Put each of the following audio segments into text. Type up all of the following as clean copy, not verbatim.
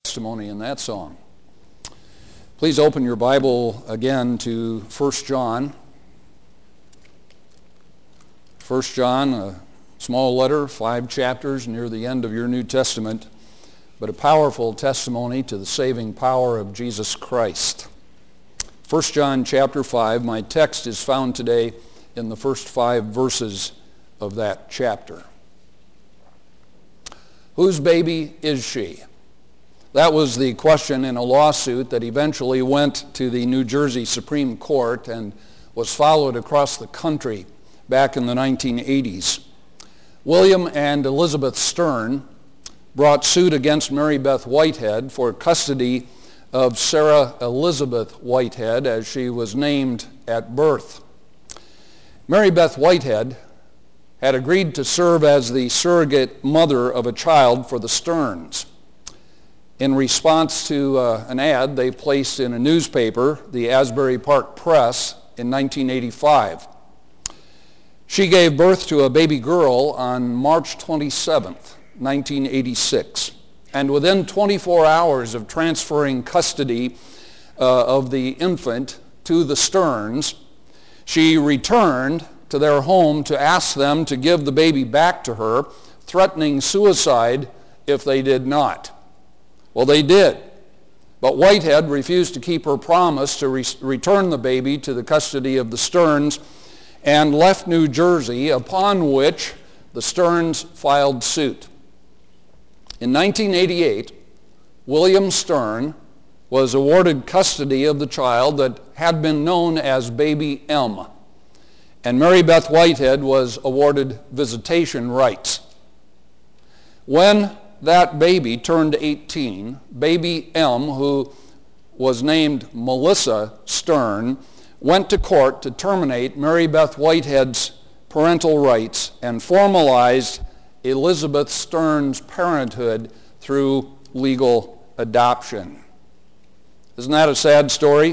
testimony in that song. Please open your Bible again to 1 John. 1 John, a small letter, 5 chapters near the end of your New Testament, but a powerful testimony to the saving power of Jesus Christ. 1 John chapter 5, my text is found today in the first 5 verses of that chapter. Whose baby is she? That was the question in a lawsuit that eventually went to the New Jersey Supreme Court and was followed across the country back in the 1980s. William and Elizabeth Stern brought suit against Mary Beth Whitehead for custody of Sarah Elizabeth Whitehead, as she was named at birth. Mary Beth Whitehead had agreed to serve as the surrogate mother of a child for the Sterns. In response to an ad they placed in a newspaper, the Asbury Park Press, in 1985. She gave birth to a baby girl on March 27th, 1986. And within 24 hours of transferring custody of the infant to the Sterns, she returned to their home to ask them to give the baby back to her, threatening suicide if they did not. Well, they did. But Whitehead refused to keep her promise to return the baby to the custody of the Sterns and left New Jersey, upon which the Sterns filed suit. In 1988, William Stern was awarded custody of the child that had been known as Baby M, and Mary Beth Whitehead was awarded visitation rights. When that baby turned 18, Baby M, who was named Melissa Stern, went to court to terminate Mary Beth Whitehead's parental rights and formalized Elizabeth Stern's parenthood through legal adoption. Isn't that a sad story?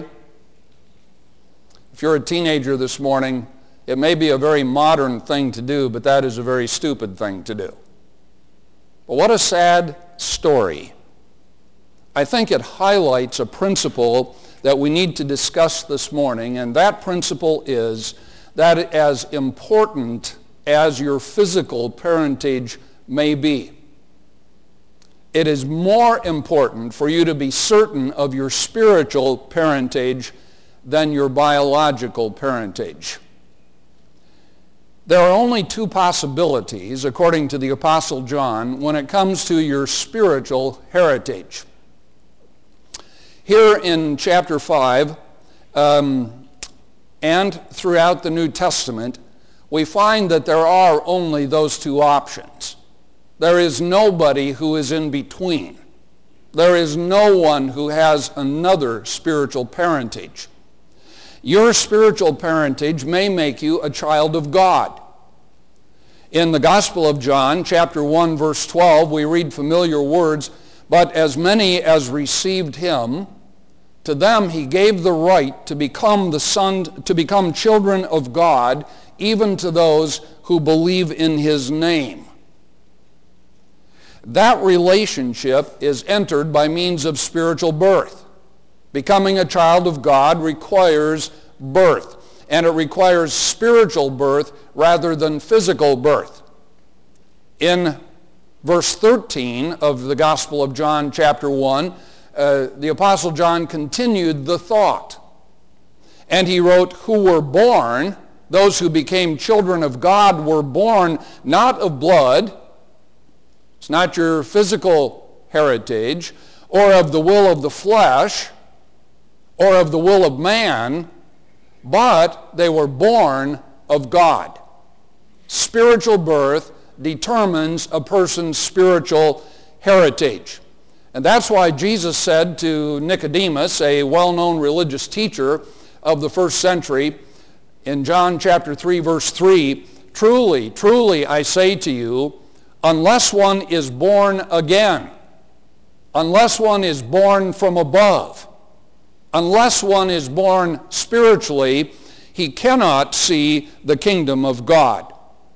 If you're a teenager this morning, it may be a very modern thing to do, but that is a very stupid thing to do. But what a sad story. I think it highlights a principle that we need to discuss this morning, and that principle is that as important as your physical parentage may be, it is more important for you to be certain of your spiritual parentage than your biological parentage. There are only 2 possibilities, according to the Apostle John, when it comes to your spiritual heritage. Here in chapter 5 and throughout the New Testament, we find that there are only those 2 options. There is nobody who is in between. There is no one who has another spiritual parentage. Your spiritual parentage may make you a child of God. In the Gospel of John, chapter 1, verse 12, we read familiar words, "But as many as received him, to them he gave the right to become children of God, even to those who believe in his name." That relationship is entered by means of spiritual birth. Becoming a child of God requires birth, and it requires spiritual birth rather than physical birth. In verse 13 of the Gospel of John, chapter 1, the Apostle John continued the thought. And he wrote, "Who were born, those who became children of God were born not of blood," it's not your physical heritage, "or of the will of the flesh, or of the will of man, but they were born of God." Spiritual birth determines a person's spiritual heritage. And that's why Jesus said to Nicodemus, a well-known religious teacher of the first century, in John chapter 3, verse 3, "Truly, truly, I say to you, unless one is born again, unless one is born from above, unless one is born spiritually, he cannot see the kingdom of God."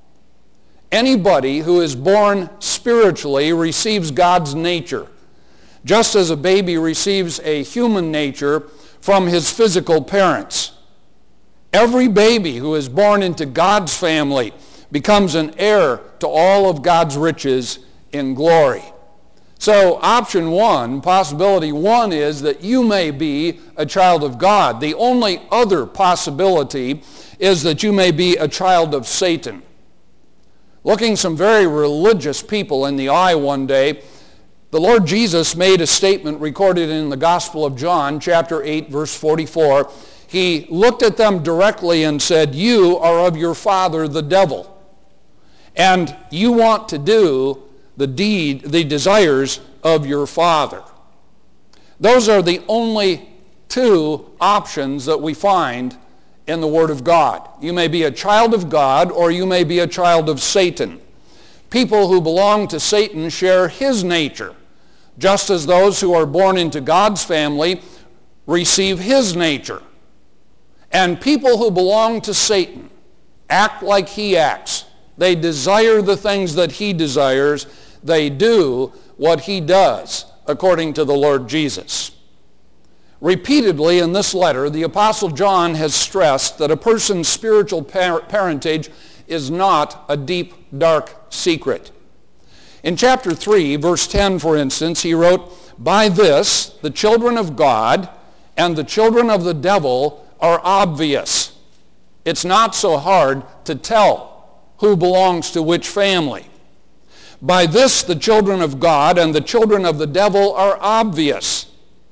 Anybody who is born spiritually receives God's nature. just as a baby receives a human nature from his physical parents. Every baby who is born into God's family becomes an heir to all of God's riches in glory. So option one, possibility one, is that you may be a child of God. The only other possibility is that you may be a child of Satan. Looking some very religious people in the eye one day, the Lord Jesus made a statement recorded in the Gospel of John, chapter 8, verse 44. He looked at them directly and said, "You are of your father, the devil, and you want to do the desires of your father." Those are the only two options that we find in the Word of God. You may be a child of God, or you may be a child of Satan. People who belong to Satan share his nature, just as those who are born into God's family receive his nature. And people who belong to Satan act like he acts. They desire the things that he desires. They do what he does, according to the Lord Jesus. Repeatedly in this letter, the Apostle John has stressed that a person's spiritual parentage is not a deep, dark secret. In chapter 3, verse 10, for instance, he wrote, "By this, the children of God and the children of the devil are obvious." It's not so hard to tell who belongs to which family. By this, the children of God and the children of the devil are obvious.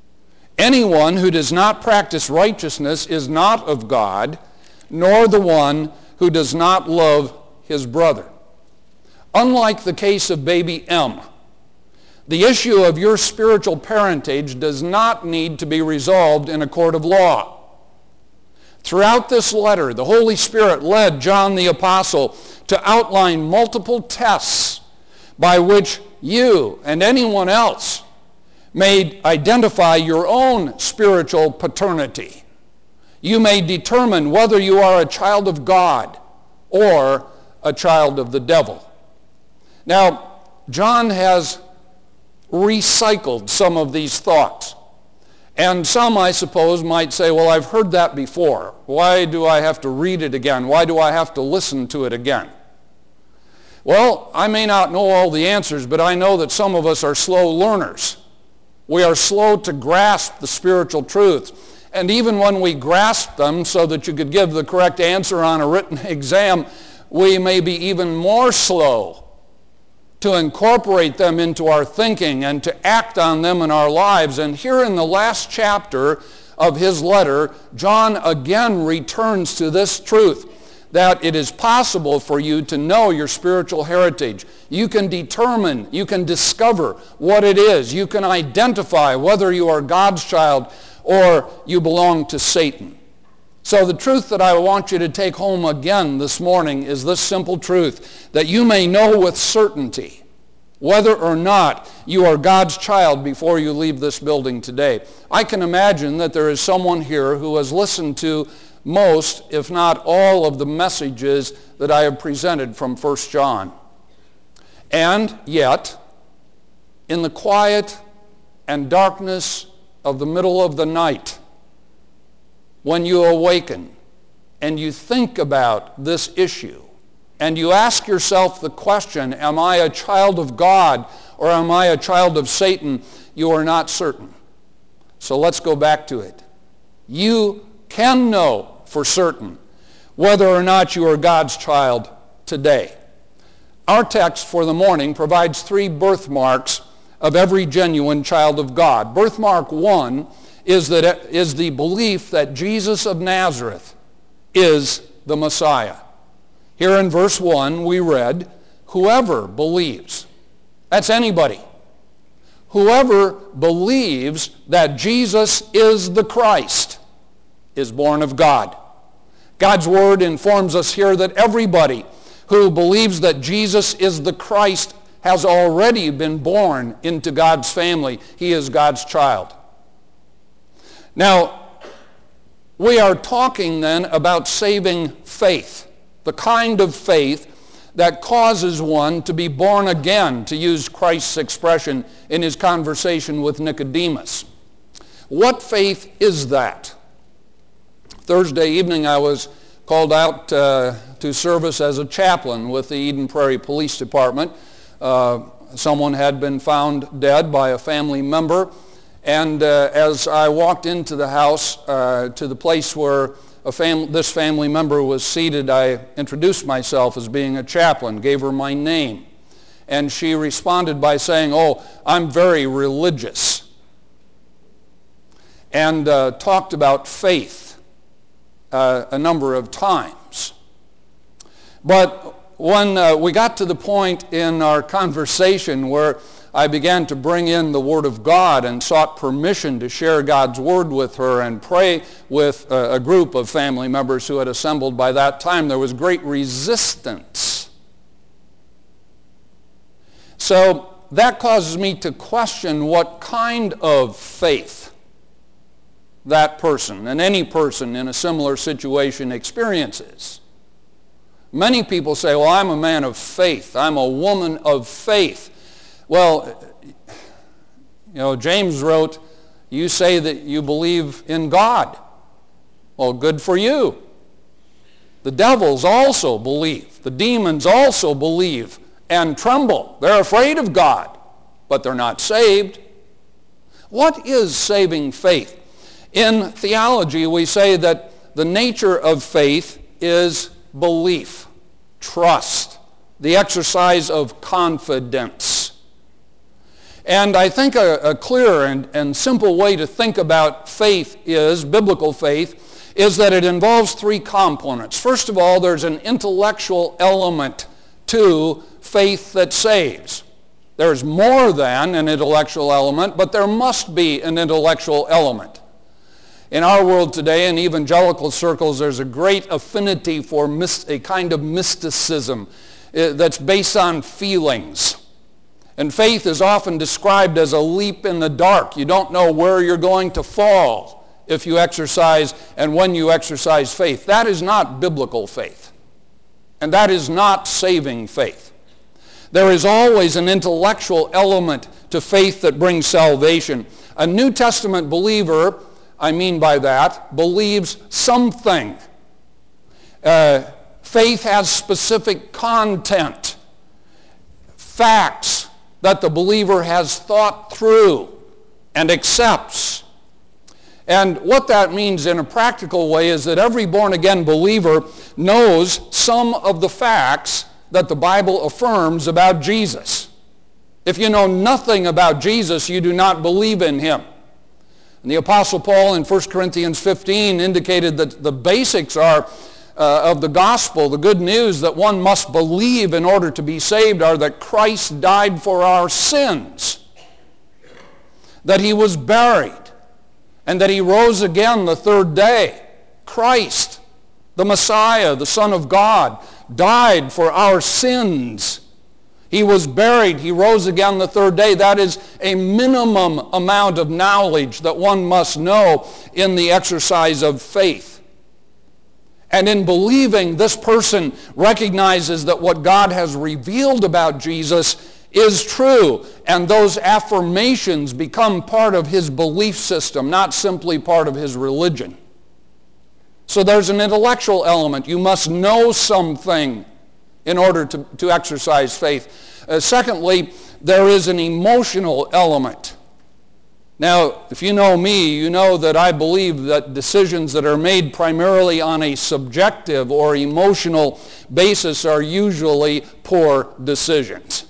Anyone who does not practice righteousness is not of God, nor the one who does not love his brother. Unlike the case of baby M, the issue of your spiritual parentage does not need to be resolved in a court of law. Throughout this letter, the Holy Spirit led John the Apostle to outline multiple tests by which you and anyone else may identify your own spiritual paternity. You may determine whether you are a child of God or a child of the devil. Now, John has recycled some of these thoughts. And some, I suppose, might say, well, I've heard that before. Why do I have to read it again? Why do I have to listen to it again? Well, I may not know all the answers, but I know that some of us are slow learners. We are slow to grasp the spiritual truths. And even when we grasp them so that you could give the correct answer on a written exam, we may be even more slow to incorporate them into our thinking and to act on them in our lives. And here in the last chapter of his letter, John again returns to this truth, that it is possible for you to know your spiritual heritage. You can determine, you can discover what it is. You can identify whether you are God's child or you belong to Satan. So the truth that I want you to take home again this morning is this simple truth, that you may know with certainty whether or not you are God's child before you leave this building today. I can imagine that there is someone here who has listened to most, if not all, of the messages that I have presented from 1 John. And yet, in the quiet and darkness of the middle of the night, when you awaken and you think about this issue, and you ask yourself the question, am I a child of God or am I a child of Satan? You are not certain. So let's go back to it. You can know for certain whether or not you are God's child today. Our text for the morning provides 3 birthmarks of every genuine child of God. Birthmark 1 is the belief that Jesus of Nazareth is the Messiah. Here in verse 1 we read, whoever believes. That's anybody. Whoever believes that Jesus is the Christ is born of God. God's word informs us here that everybody who believes that Jesus is the Christ has already been born into God's family. He is God's child. Now, we are talking then about saving faith, the kind of faith that causes one to be born again, to use Christ's expression in his conversation with Nicodemus. What faith is that? Thursday evening I was called out to service as a chaplain with the Eden Prairie Police Department. Someone had been found dead by a family member, and as I walked into the house, to the place where this family member was seated, I introduced myself as being a chaplain, gave her my name, and she responded by saying, "Oh, I'm very religious," and talked about faith a number of times. But when we got to the point in our conversation where I began to bring in the Word of God and sought permission to share God's Word with her and pray with a group of family members who had assembled by that time, there was great resistance. So that causes me to question what kind of faith that person and any person in a similar situation experiences. Many people say, "Well, I'm a man of faith. I'm a woman of faith." Well, James wrote, "You say that you believe in God." Well, good for you. The devils also believe. The demons also believe and tremble. They're afraid of God, but they're not saved. What is saving faith? In theology, we say that the nature of faith is belief, trust, the exercise of confidence. And I think a clear and simple way to think about faith is, biblical faith, is that it involves three components. First of all, there's an intellectual element to faith that saves. There's more than an intellectual element, but there must be an intellectual element. In our world today, in evangelical circles, there's a great affinity for a kind of mysticism that's based on feelings. And faith is often described as a leap in the dark. You don't know where you're going to fall if you exercise and when you exercise faith. That is not biblical faith. And that is not saving faith. There is always an intellectual element to faith that brings salvation. A New Testament believer, I mean by that, believes something. Faith has specific content, facts that the believer has thought through and accepts. And what that means in a practical way is that every born-again believer knows some of the facts that the Bible affirms about Jesus. If you know nothing about Jesus, you do not believe in him. And the Apostle Paul in 1 Corinthians 15 indicated that the basics are of the gospel, the good news that one must believe in order to be saved, are that Christ died for our sins, that he was buried, and that he rose again the third day. Christ, the Messiah, the Son of God, died for our sins. He was buried. He rose again the third day. That is a minimum amount of knowledge that one must know in the exercise of faith. And in believing, this person recognizes that what God has revealed about Jesus is true. And those affirmations become part of his belief system, not simply part of his religion. So there's an intellectual element. You must know something in order to exercise faith. Secondly, there is an emotional element. Now, if you know me, you know that I believe that decisions that are made primarily on a subjective or emotional basis are usually poor decisions.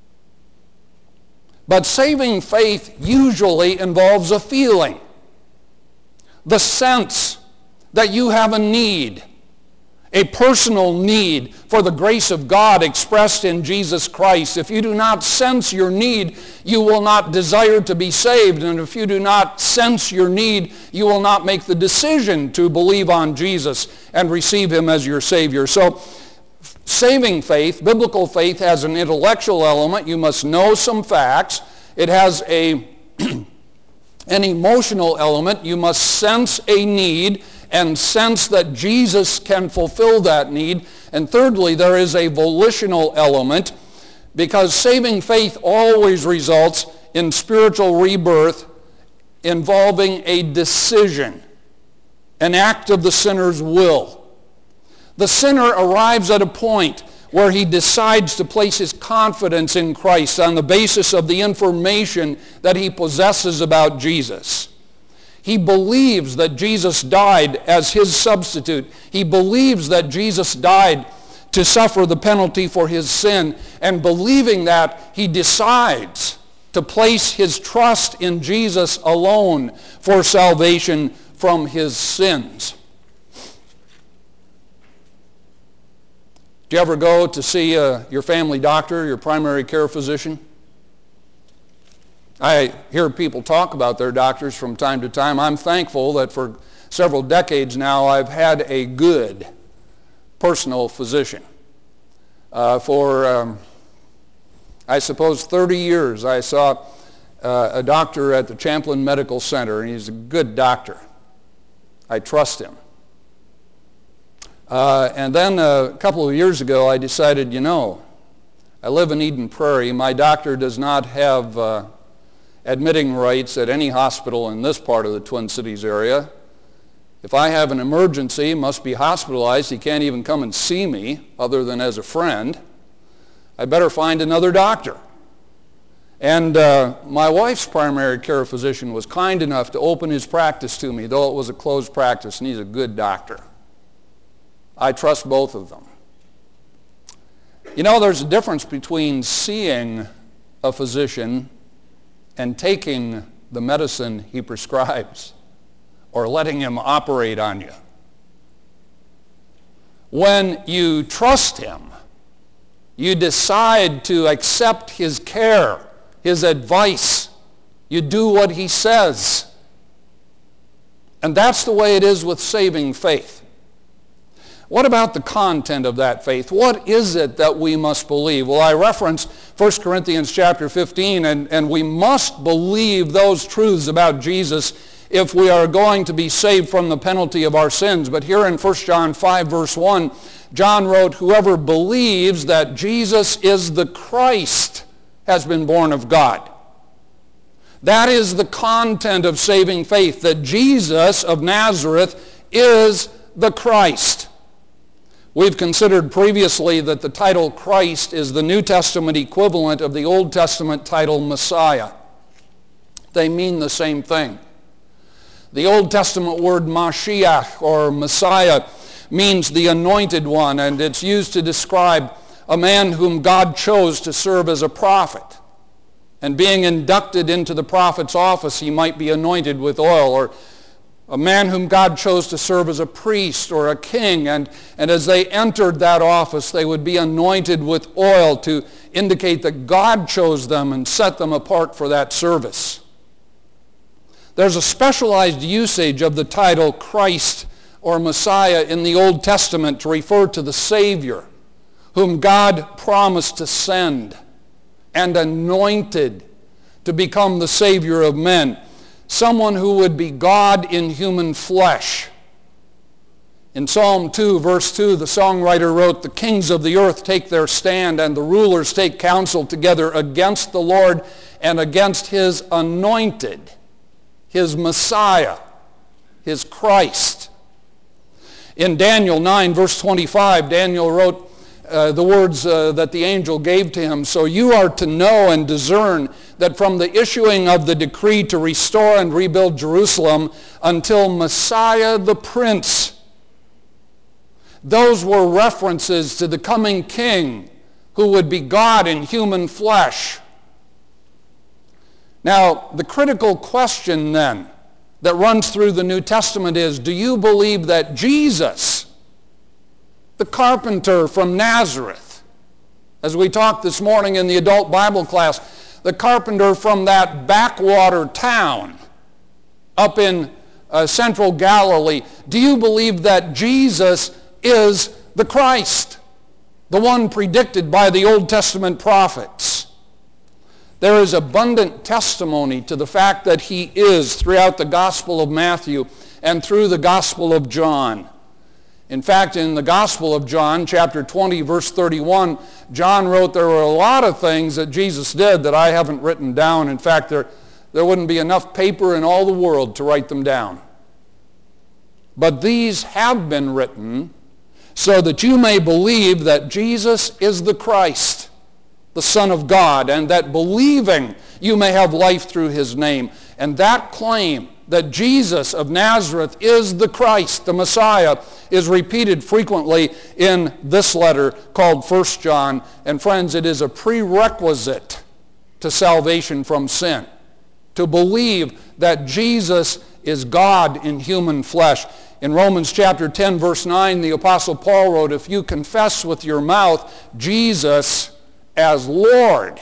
But saving faith usually involves a feeling, the sense that you have a need, a personal need for the grace of God expressed in Jesus Christ. If you do not sense your need, you will not desire to be saved. And if you do not sense your need, you will not make the decision to believe on Jesus and receive him as your Savior. So saving faith, biblical faith, has an intellectual element. You must know some facts. It has an emotional element. You must sense a need and sense that Jesus can fulfill that need. And thirdly, there is a volitional element, because saving faith always results in spiritual rebirth involving a decision, an act of the sinner's will. The sinner arrives at a point where he decides to place his confidence in Christ on the basis of the information that he possesses about Jesus. He believes that Jesus died as his substitute. He believes that Jesus died to suffer the penalty for his sin. And believing that, he decides to place his trust in Jesus alone for salvation from his sins. Do you ever go to see your family doctor, your primary care physician? I hear people talk about their doctors from time to time. I'm thankful that for several decades now I've had a good personal physician. For I suppose 30 years I saw a doctor at the Champlin Medical Center, and he's a good doctor. I trust him. And then a couple of years ago I decided, I live in Eden Prairie. My doctor does not have admitting rights at any hospital in this part of the Twin Cities area. If I have an emergency, must be hospitalized, he can't even come and see me other than as a friend. I better find another doctor. And my wife's primary care physician was kind enough to open his practice to me, though it was a closed practice, and he's a good doctor. I trust both of them. There's a difference between seeing a physician and taking the medicine he prescribes or letting him operate on you. When you trust him, you decide to accept his care, his advice. You do what he says. And that's the way it is with saving faith. What about the content of that faith? What is it that we must believe? Well, I referenced 1 Corinthians chapter 15, and we must believe those truths about Jesus if we are going to be saved from the penalty of our sins. But here in 1 John 5, verse 1, John wrote, "Whoever believes that Jesus is the Christ has been born of God." That is the content of saving faith, that Jesus of Nazareth is the Christ. We've considered previously that the title Christ is the New Testament equivalent of the Old Testament title Messiah. They mean the same thing. The Old Testament word Mashiach, or Messiah, means the anointed one, and it's used to describe a man whom God chose to serve as a prophet. And being inducted into the prophet's office, he might be anointed with oil, or a man whom God chose to serve as a priest or a king, and as they entered that office, they would be anointed with oil to indicate that God chose them and set them apart for that service. There's a specialized usage of the title Christ or Messiah in the Old Testament to refer to the Savior, whom God promised to send and anointed to become the Savior of men. Someone who would be God in human flesh. In Psalm 2, verse 2, the songwriter wrote, "The kings of the earth take their stand, and the rulers take counsel together against the Lord and against his anointed," his Messiah, his Christ. In Daniel 9, verse 25, Daniel wrote the words that the angel gave to him, "So you are to know and discern that from the issuing of the decree to restore and rebuild Jerusalem until Messiah the Prince." Those were references to the coming king who would be God in human flesh. Now, the critical question then that runs through the New Testament is, do you believe that Jesus, the carpenter from Nazareth, as we talked this morning in the adult Bible class, the carpenter from that backwater town up in central Galilee, do you believe that Jesus is the Christ, the one predicted by the Old Testament prophets? There is abundant testimony to the fact that he is throughout the Gospel of Matthew and through the Gospel of John. In fact, in the Gospel of John, chapter 20, verse 31, John wrote there were a lot of things that Jesus did that I haven't written down. In fact, there wouldn't be enough paper in all the world to write them down. But these have been written so that you may believe that Jesus is the Christ, the Son of God, and that believing you may have life through his name. And that claim that Jesus of Nazareth is the Christ, the Messiah, is repeated frequently in this letter called 1 John. And friends, it is a prerequisite to salvation from sin, to believe that Jesus is God in human flesh. In Romans chapter 10, verse 9, the Apostle Paul wrote, if you confess with your mouth Jesus as Lord,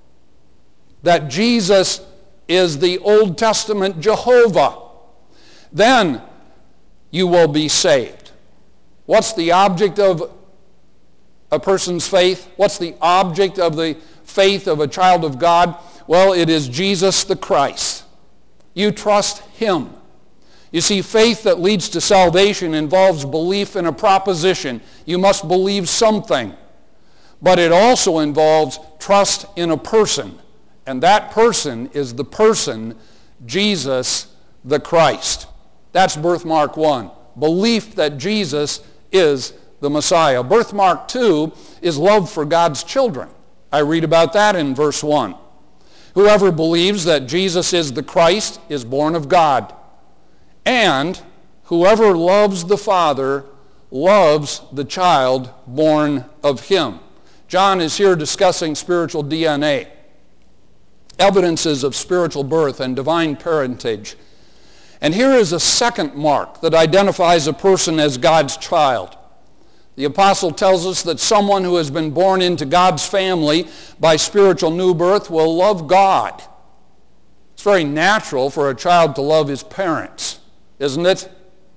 that Jesus is the Old Testament Jehovah, then you will be saved. What's the object of a person's faith? What's the object of the faith of a child of God? Well, it is Jesus the Christ. You trust him. You see, faith that leads to salvation involves belief in a proposition. You must believe something. But it also involves trust in a person. And that person is the person, Jesus the Christ. That's birthmark 1. Belief that Jesus is the Messiah. Birthmark 2 is love for God's children. I read about that in verse 1. Whoever believes that Jesus is the Christ is born of God. And whoever loves the Father loves the child born of him. John is here discussing spiritual DNA, evidences of spiritual birth and divine parentage. And here is a second mark that identifies a person as God's child. The apostle tells us that someone who has been born into God's family by spiritual new birth will love God. It's very natural for a child to love his parents, isn't it?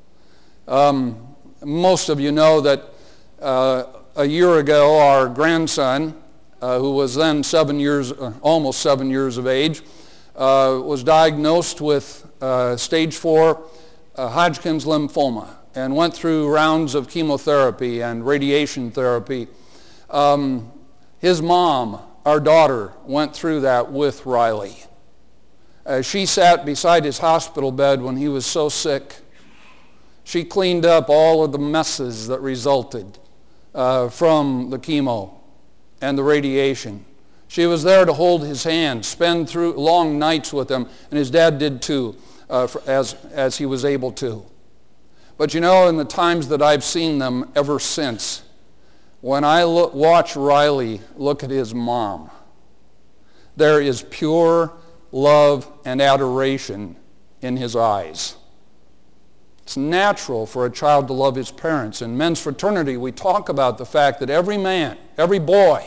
Most of you know that a year ago our grandson, who was then almost 7 years of age, was diagnosed with stage 4 Hodgkin's lymphoma and went through rounds of chemotherapy and radiation therapy. His mom, our daughter, went through that with Riley. She sat beside his hospital bed when he was so sick. She cleaned up all of the messes that resulted from the chemo and the radiation. She was there to hold his hand, spend through long nights with him, and his dad did too, as he was able to. But you know, in the times that I've seen them ever since, when I watch Riley look at his mom, there is pure love and adoration in his eyes. It's natural for a child to love his parents. In men's fraternity, we talk about the fact that every man, every boy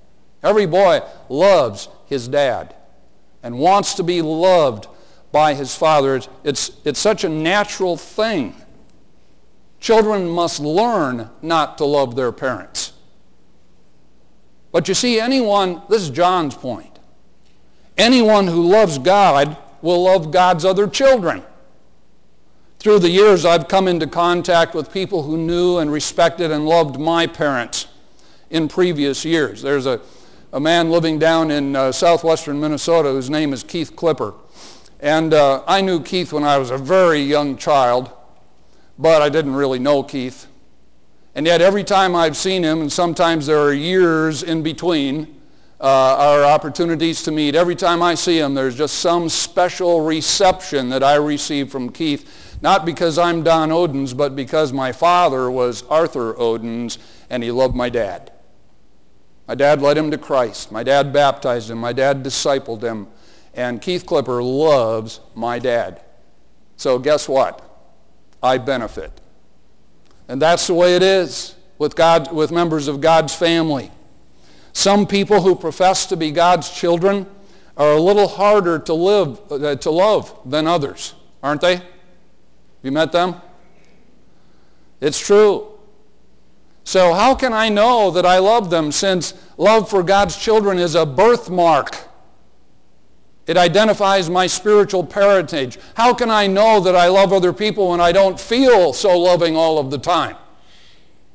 loves his dad and wants to be loved by his father. It's such a natural thing. Children must learn not to love their parents. But you see, this is John's point, anyone who loves God will love God's other children. Through the years, I've come into contact with people who knew and respected and loved my parents in previous years. There's a man living down in southwestern Minnesota whose name is Keith Clipper. And I knew Keith when I was a very young child, but I didn't really know Keith. And yet every time I've seen him, and sometimes there are years in between our opportunities to meet, every time I see him, there's just some special reception that I receive from Keith, not because I'm Don Odens, but because my father was Arthur Odens, and he loved my dad. My dad led him to Christ. My dad baptized him. My dad discipled him. And Keith Clipper loves my dad. So guess what? I benefit. And that's the way it is with members of God's family. Some people who profess to be God's children are a little harder to love than others, aren't they? You met them? It's true. So how can I know that I love them, since love for God's children is a birthmark? It identifies my spiritual parentage. How can I know that I love other people when I don't feel so loving all of the time?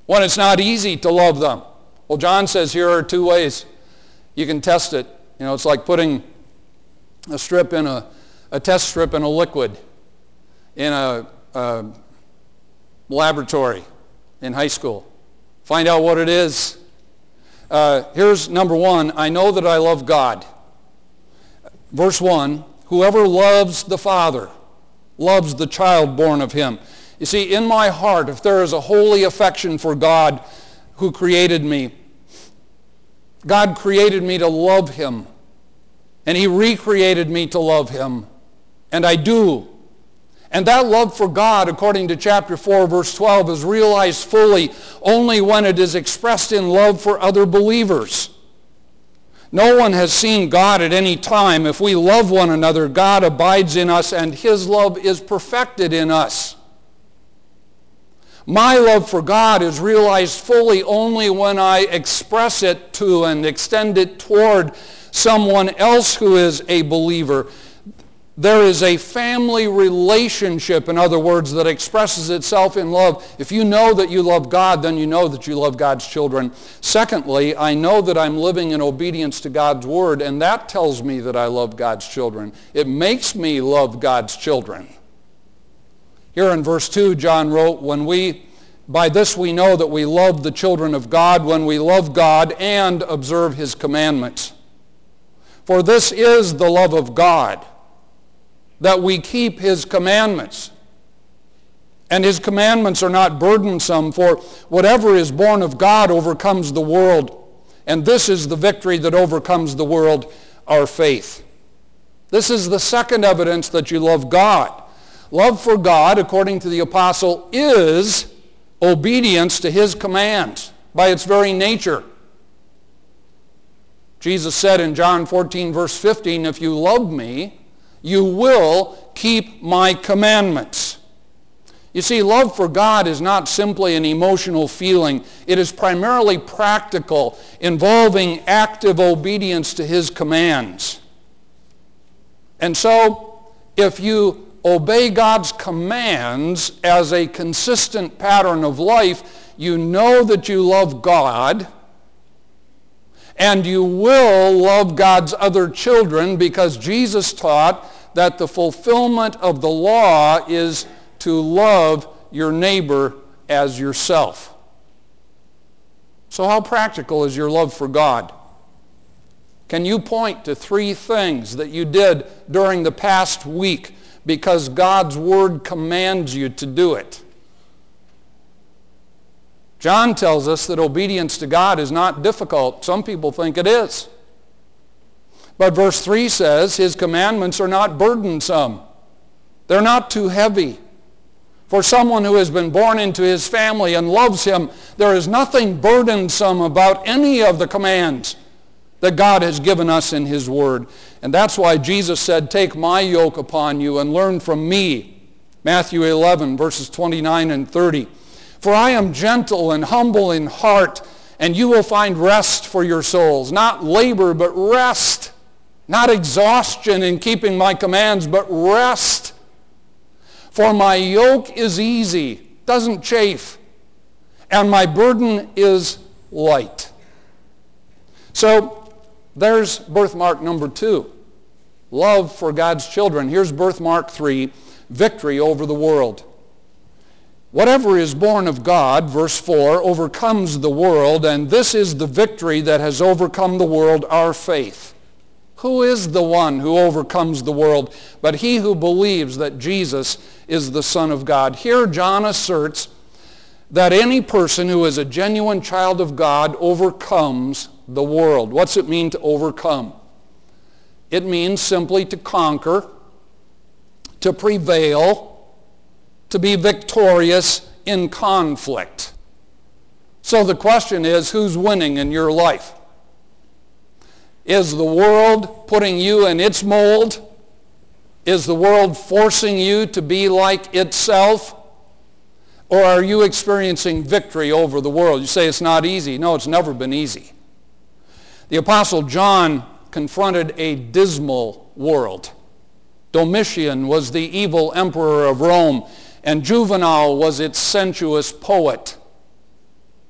when it's not easy to love them? Well, John says here are two ways you can test it. You know, it's like putting a test strip in a liquid in a laboratory in high school. Find out what it is. Here's number one. I know that I love God. Verse 1, whoever loves the Father loves the child born of him. You see, in my heart, if there is a holy affection for God who created me, God created me to love him, and he recreated me to love him, and I do. And that love for God, according to chapter 4, verse 12, is realized fully only when it is expressed in love for other believers. No one has seen God at any time. If we love one another, God abides in us, and his love is perfected in us. My love for God is realized fully only when I express it to and extend it toward someone else who is a believer. There is a family relationship, in other words, that expresses itself in love. If you know that you love God, then you know that you love God's children. Secondly, I know that I'm living in obedience to God's word, and that tells me that I love God's children. It makes me love God's children. Here in verse 2, John wrote, by this we know that we love the children of God, when we love God and observe his commandments. For this is the love of God, that we keep his commandments. And his commandments are not burdensome, for whatever is born of God overcomes the world. And this is the victory that overcomes the world, our faith. This is the second evidence that you love God. Love for God, according to the apostle, is obedience to his commands by its very nature. Jesus said in John 14, verse 15, if you love me, you will keep my commandments. You see, love for God is not simply an emotional feeling. It is primarily practical, involving active obedience to his commands. And so, if you obey God's commands as a consistent pattern of life, you know that you love God, and you will love God's other children, because Jesus taught that the fulfillment of the law is to love your neighbor as yourself. So how practical is your love for God? Can you point to 3 things that you did during the past week because God's word commands you to do it? John tells us that obedience to God is not difficult. Some people think it is. But verse 3 says his commandments are not burdensome. They're not too heavy. For someone who has been born into his family and loves him, there is nothing burdensome about any of the commands that God has given us in his word. And that's why Jesus said, take my yoke upon you and learn from me. Matthew 11, verses 29 and 30. For I am gentle and humble in heart, and you will find rest for your souls. Not labor, but rest. Not exhaustion in keeping my commands, but rest. For my yoke is easy, doesn't chafe, and my burden is light. So there's birthmark number 2, love for God's children. Here's birthmark 3, victory over the world. Whatever is born of God, verse 4, overcomes the world, and this is the victory that has overcome the world, our faith. Who is the one who overcomes the world but he who believes that Jesus is the Son of God? Here John asserts that any person who is a genuine child of God overcomes the world. What's it mean to overcome? It means simply to conquer, to prevail, to be victorious in conflict. So the question is, who's winning in your life? Is the world putting you in its mold? Is the world forcing you to be like itself? Or are you experiencing victory over the world? You say it's not easy. No, it's never been easy. The Apostle John confronted a dismal world. Domitian was the evil emperor of Rome, and Juvenal was its sensuous poet.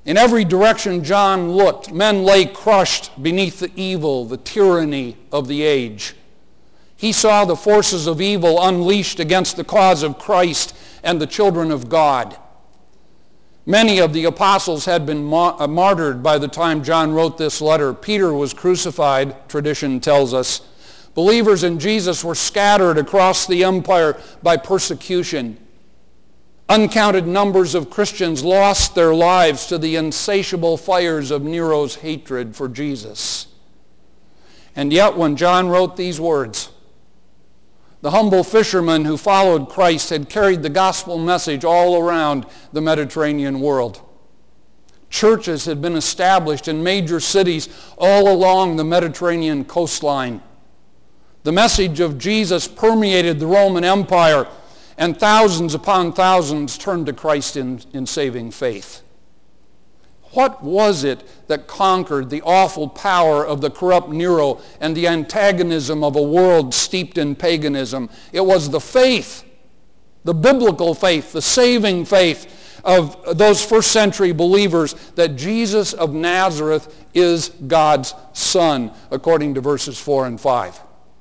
In every direction John looked, men lay crushed beneath the evil, the tyranny of the age. He saw the forces of evil unleashed against the cause of Christ and the children of God. Many of the apostles had been martyred by the time John wrote this letter. Peter was crucified, tradition tells us. Believers in Jesus were scattered across the empire by persecution. Uncounted numbers of Christians lost their lives to the insatiable fires of Nero's hatred for Jesus. And yet when John wrote these words, the humble fishermen who followed Christ had carried the gospel message all around the Mediterranean world. Churches had been established in major cities all along the Mediterranean coastline. The message of Jesus permeated the Roman Empire, and thousands upon thousands turned to Christ in saving faith. What was it that conquered the awful power of the corrupt Nero and the antagonism of a world steeped in paganism? It was the faith, the biblical faith, the saving faith of those first century believers that Jesus of Nazareth is God's Son, according to verses 4 and 5.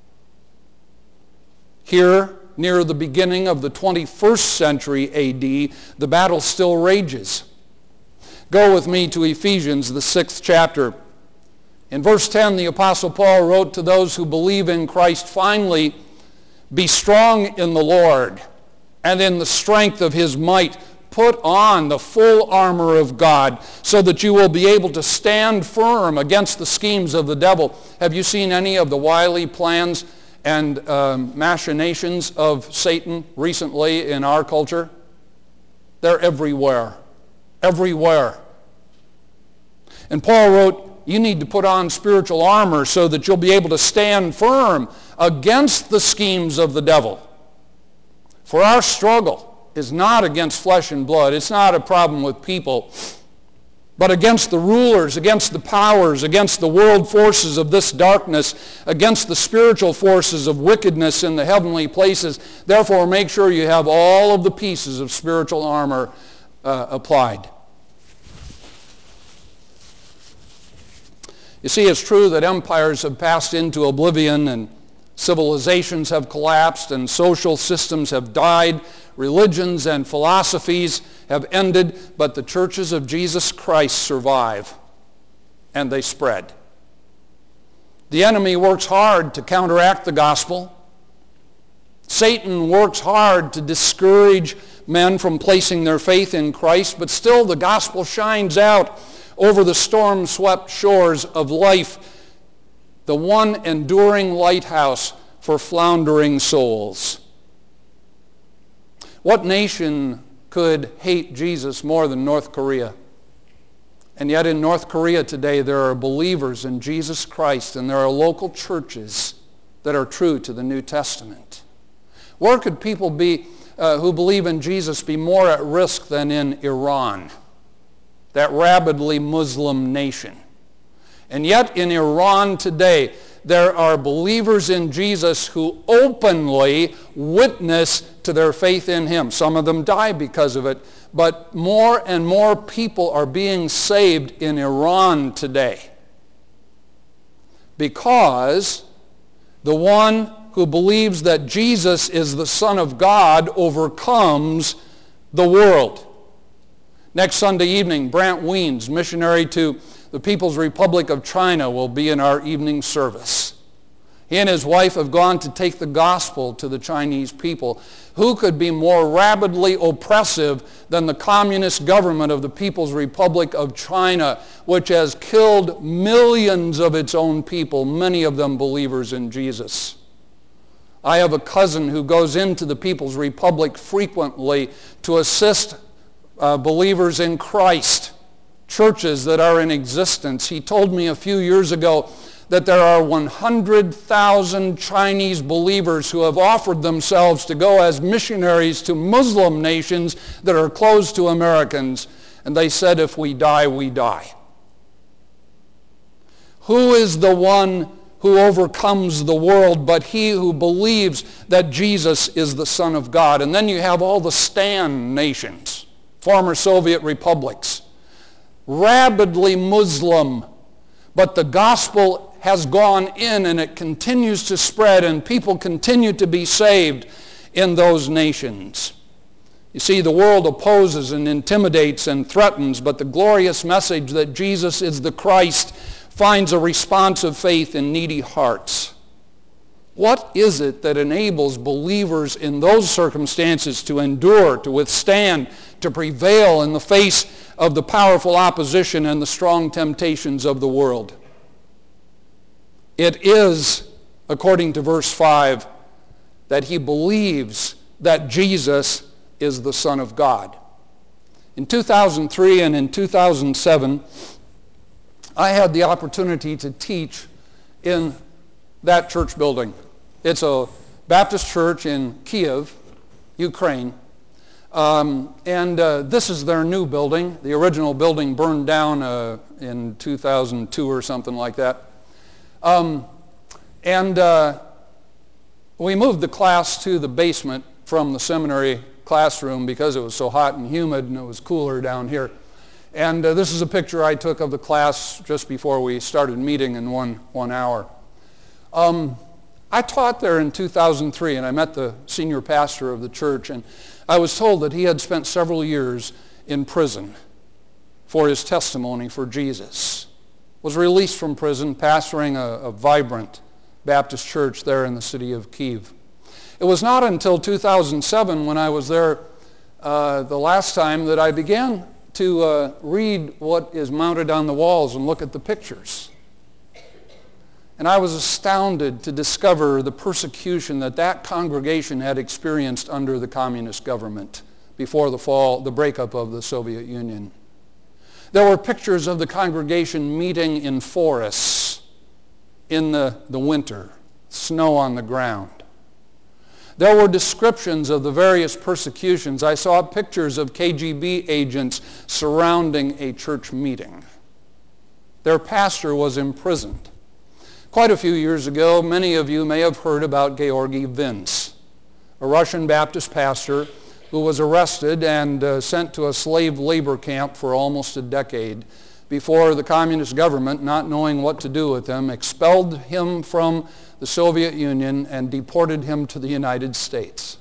Here, near the beginning of the 21st century A.D., the battle still rages. Go with me to Ephesians, the 6th chapter. In verse 10, the Apostle Paul wrote to those who believe in Christ, finally, be strong in the Lord and in the strength of his might. Put on the full armor of God so that you will be able to stand firm against the schemes of the devil. Have you seen any of the wily plans and machinations of Satan recently in our culture? They're everywhere. Everywhere. And Paul wrote, you need to put on spiritual armor so that you'll be able to stand firm against the schemes of the devil. For our struggle is not against flesh and blood. It's not a problem with people, but against the rulers, against the powers, against the world forces of this darkness, against the spiritual forces of wickedness in the heavenly places. Therefore, make sure you have all of the pieces of spiritual armor applied. You see, it's true that empires have passed into oblivion and civilizations have collapsed and social systems have died, religions and philosophies have ended, but the churches of Jesus Christ survive and they spread. The enemy works hard to counteract the gospel. Satan works hard to discourage men from placing their faith in Christ, but still the gospel shines out over the storm-swept shores of life, the one enduring lighthouse for floundering souls. What nation could hate Jesus more than North Korea? And yet in North Korea today there are believers in Jesus Christ, and there are local churches that are true to the New Testament. Where could people be who believe in Jesus be more at risk than in Iran, that rabidly Muslim nation? And yet in Iran today, there are believers in Jesus who openly witness to their faith in him. Some of them die because of it, but more and more people are being saved in Iran today because the one who believes that Jesus is the Son of God overcomes the world. Next Sunday evening, Brant Wiens, missionary to the People's Republic of China, will be in our evening service. He and his wife have gone to take the gospel to the Chinese people. Who could be more rabidly oppressive than the communist government of the People's Republic of China, which has killed millions of its own people, many of them believers in Jesus? I have a cousin who goes into the People's Republic frequently to assist believers in Christ, churches that are in existence. He told me a few years ago that there are 100,000 Chinese believers who have offered themselves to go as missionaries to Muslim nations that are closed to Americans. And they said, if we die, we die. Who is the one who overcomes the world but he who believes that Jesus is the Son of God? And then you have all the Stan nations, former Soviet republics. rabidly Muslim, but the gospel has gone in and it continues to spread and people continue to be saved in those nations. You see, the world opposes and intimidates and threatens, but the glorious message that Jesus is the Christ finds a responsive faith in needy hearts. What is it that enables believers in those circumstances to endure, to withstand, to prevail in the face of the powerful opposition and the strong temptations of the world? It is, according to verse 5, that he believes that Jesus is the Son of God. In 2003 and in 2007, I had the opportunity to teach in that church building. It's a Baptist church in Kiev, Ukraine. This is their new building. The original building burned down in 2002 or something like that. We moved the class to the basement from the seminary classroom because it was so hot and humid and it was cooler down here. And this is a picture I took of the class just before we started meeting in one hour. I taught there in 2003 and I met the senior pastor of the church, and I was told that he had spent several years in prison for his testimony for Jesus. Was released from prison, pastoring a vibrant Baptist church there in the city of Kiev. It was not until 2007 when I was there the last time that I began to read what is mounted on the walls and look at the pictures. And I was astounded to discover the persecution that congregation had experienced under the communist government before the breakup of the Soviet Union. There were pictures of the congregation meeting in forests in the winter, snow on the ground. There were descriptions of the various persecutions. I saw pictures of KGB agents surrounding a church meeting. Their pastor was imprisoned. Quite a few years ago, many of you may have heard about Georgy Vins, a Russian Baptist pastor who was arrested and sent to a slave labor camp for almost a decade before the communist government, not knowing what to do with him, expelled him from the Soviet Union and deported him to the United States.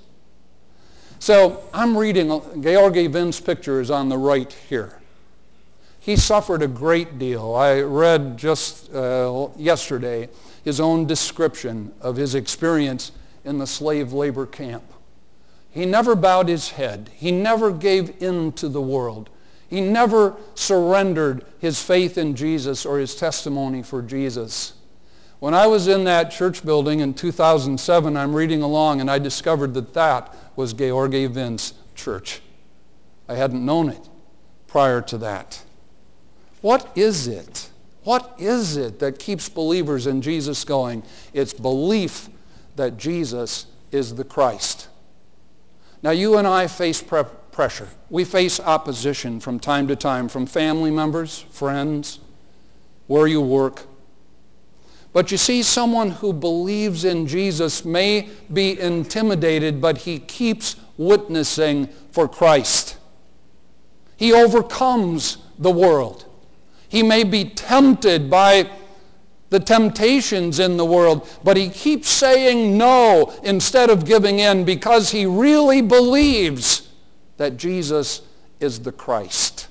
So I'm reading, Georgy Vins' picture is on the right here. He suffered a great deal. I read just yesterday his own description of his experience in the slave labor camp. He never bowed his head. He never gave in to the world. He never surrendered his faith in Jesus or his testimony for Jesus. When I was in that church building in 2007, I'm reading along and I discovered that was Georgy Vins' church. I hadn't known it prior to that. What is it? What is it that keeps believers in Jesus going? It's belief that Jesus is the Christ. Now you and I face pressure. We face opposition from time to time from family members, friends, where you work. But you see, someone who believes in Jesus may be intimidated, but he keeps witnessing for Christ. He overcomes the world. He may be tempted by the temptations in the world, but he keeps saying no instead of giving in because he really believes that Jesus is the Christ.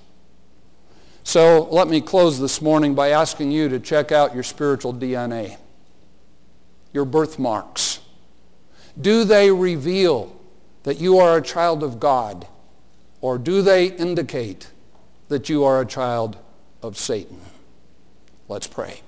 So let me close this morning by asking you to check out your spiritual DNA, your birthmarks. Do they reveal that you are a child of God, or do they indicate that you are a child of Satan? Let's pray.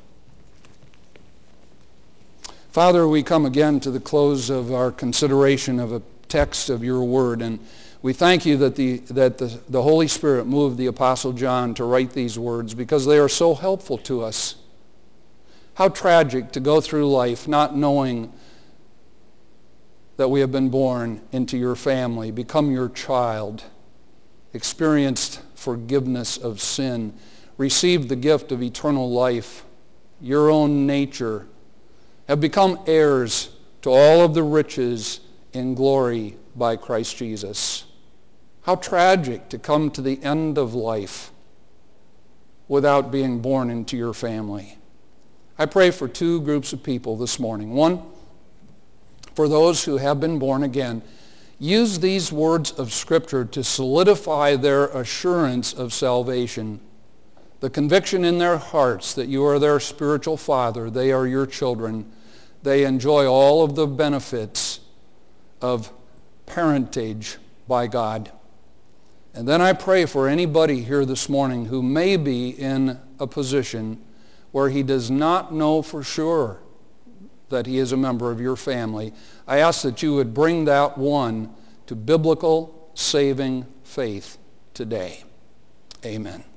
Father, we come again to the close of our consideration of a text of your word, and we thank you that the Holy Spirit moved the Apostle John to write these words because they are so helpful to us. How tragic to go through life not knowing that we have been born into your family, become your child, experienced forgiveness of sin, received the gift of eternal life, your own nature, have become heirs to all of the riches in glory by Christ Jesus. How tragic to come to the end of life without being born into your family. I pray for two groups of people this morning. One, for those who have been born again. Use these words of Scripture to solidify their assurance of salvation, the conviction in their hearts that you are their spiritual father, they are your children, they enjoy all of the benefits of parentage by God. And then I pray for anybody here this morning who may be in a position where he does not know for sure that he is a member of your family. I ask that you would bring that one to biblical saving faith today. Amen.